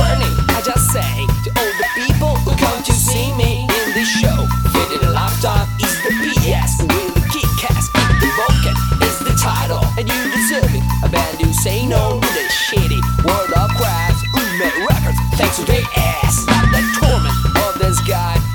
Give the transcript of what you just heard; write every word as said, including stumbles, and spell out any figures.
warning, I just say to all the people who come to see me in this show. Fitting a lifetime is the P S. With the kick-ass, the Vulcan is the title. And you deserve it, a band who say no to the shitty World of Crafts, Ume Records. Thanks to their ass, not the torment of this guy.